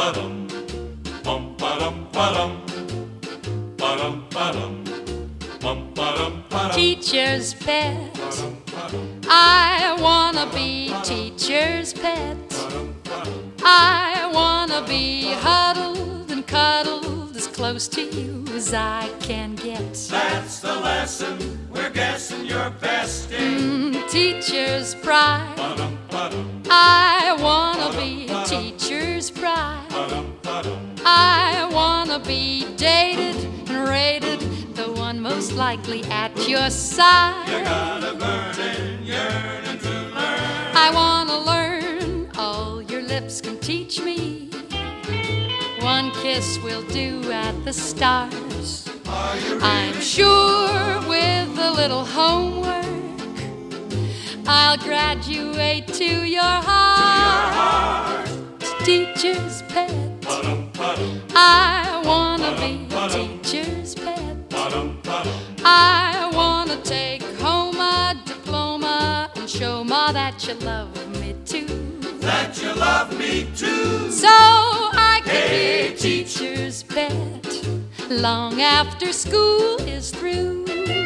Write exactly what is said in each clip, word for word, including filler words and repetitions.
ba-dum, bum ba-dum ba-dum, ba-dum ba-dum, bum ba-dum ba-dum. Teacher's pet. Ba-dum, ba-dum, I wanna be teacher's pet. ba-dum, ba-dum. I wanna be huddled and cuddled as close to you as I can get. That's the lesson we're guessing you're best in. Mm, teacher's pride. Ba-dum, ba-dum, I wanna be teacher's pride. ba-dum, ba-dum. I wanna be dated and rated, the one most likely at your You side. got a burning yearning to learn. I wanna learn all your lips can teach me. One kiss will do at the stars. Are you I'm sure with a little homework, I'll graduate to your heart. heart? Teacher's pet. Ba-dum, ba-dum, I wanna be teacher's pet. ba-dum, ba-dum. I wanna take home a diploma and show Ma that you love me too. That you love me too. So I can Hey, be a teacher's pet long after school is through.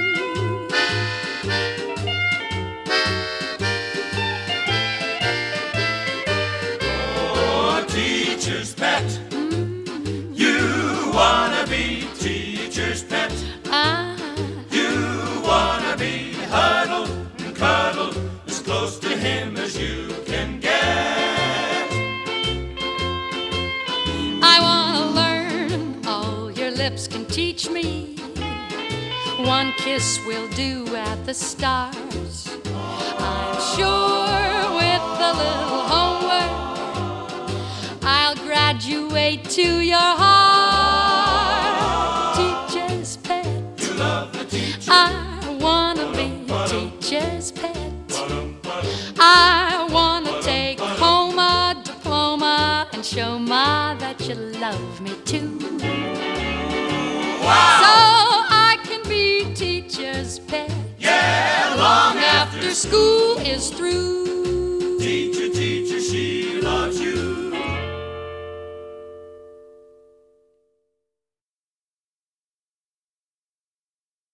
Oh, teacher's pet. You wanna be teacher's pet. Ah, You wanna be huddled and cuddled as close to him as you can get. I wanna learn all your lips can teach me. One kiss will do at the stars. I'm sure with a little homework, I'll graduate to your heart. Teacher's pet. You love the teacher. I wanna be teacher's pet. Ba-dum, ba-dum. I wanna take home a diploma and show Ma that you love me too. So I can be teacher's pet Yeah, long after school is through. teacher.